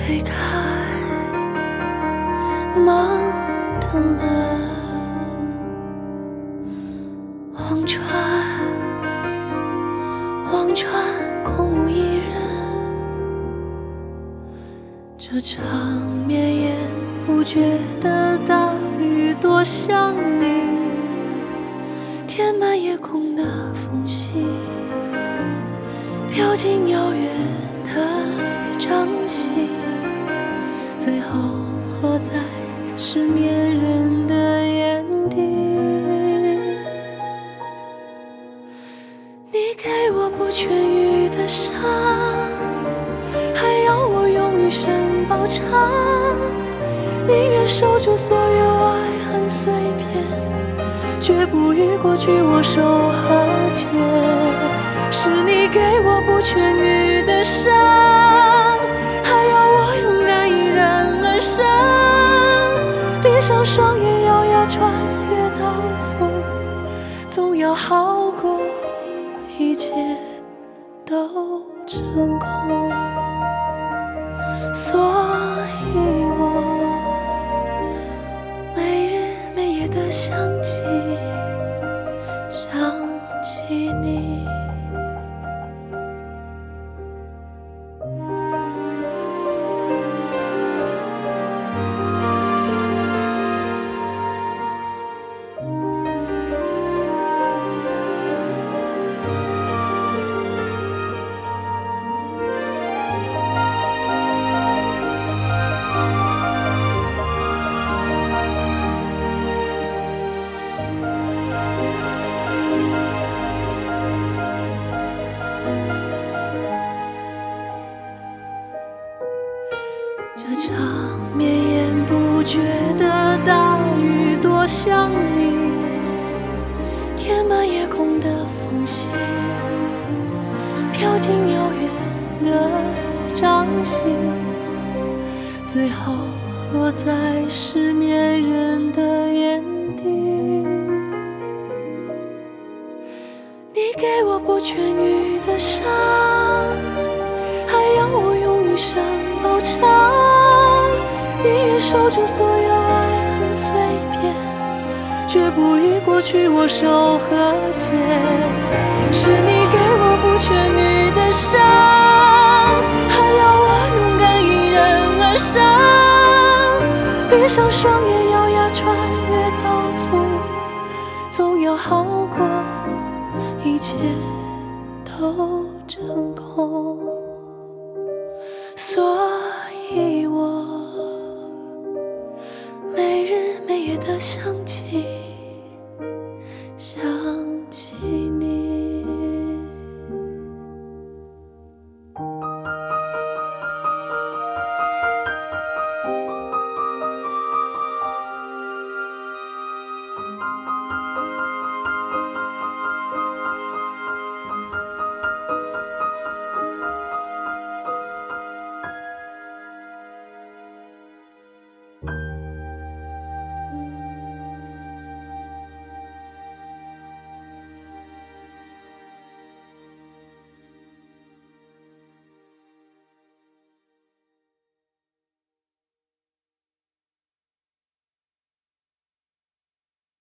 推开梦的门，望穿空无一人，这场绵延不绝的大雨多像你，填满夜空的缝隙，飘进遥远的掌心，最后落在失眠人的眼底。你给我不痊愈的伤，还要我用余生饱尝，宁愿守住所有爱恨碎片，绝不与过去握手和解。是你给我不痊愈的伤，还要我勇敢迎刃而生，闭上双眼咬牙穿越刀锋，总要好过一切都成空。所以我没日没夜地想起你。这场绵延不绝的大雨多像你，填满夜空的缝隙，飘进遥远的掌心，最后落在失眠人的眼底。你给我不痊愈的伤，还要我用余生饱尝，宁愿守住所有爱恨碎片，绝不与过去握手和解。是你给我不痊愈的伤，还要我勇敢迎刃而生，闭上双眼咬牙穿越刀锋，总要好过一切都成空。所以我没日没夜地想起你。